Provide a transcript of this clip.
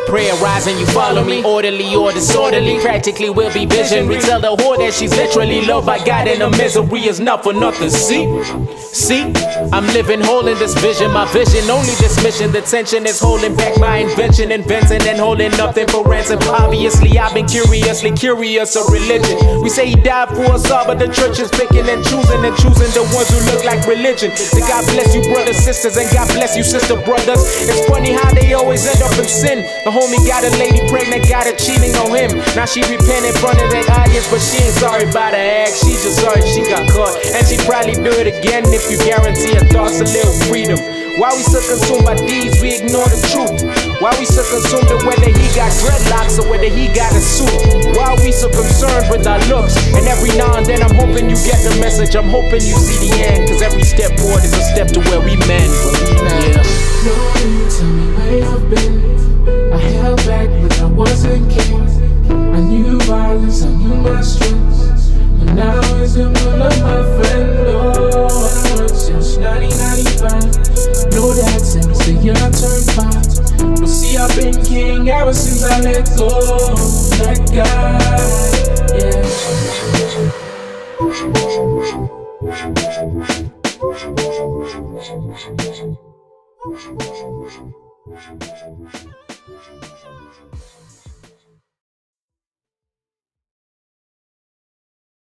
Prayer rising, you follow me, orderly or disorderly. Practically will be visionary. Tell the whore that she's literally loved by God, and her misery is not for nothing. See, I'm living whole in this vision. My vision, only this mission. The tension is holding back my invention, inventing and holding nothing for ransom. Obviously, I've been curiously curious of religion. We say he died for us all, but the church is picking and choosing the ones who look like religion. So God bless you, brothers, sisters, and God bless you, sister, brothers. It's funny how they always end up in sin. The homie got a lady pregnant, got her cheating on him. Now she repent in front of the audience, but she ain't sorry about her act. She just sorry she got caught, and she'd probably do it again if you guarantee her thoughts a little freedom. Why we so consumed by deeds, we ignore the truth. Why we so consumed with whether he got dreadlocks or whether he got a suit. Why we so concerned with our looks. And every now and then I'm hoping you get the message, I'm hoping you see the end. Cause every step forward is a step to where we mend. Yeah. No, you tell me where you've been. I held back but I wasn't king. I knew violence, I knew my strengths, but now it's the will of my friend. Oh, I worked since 1995. Know that since the year I turned 5. But see, I've been king ever since I let go of that guy. Yeah.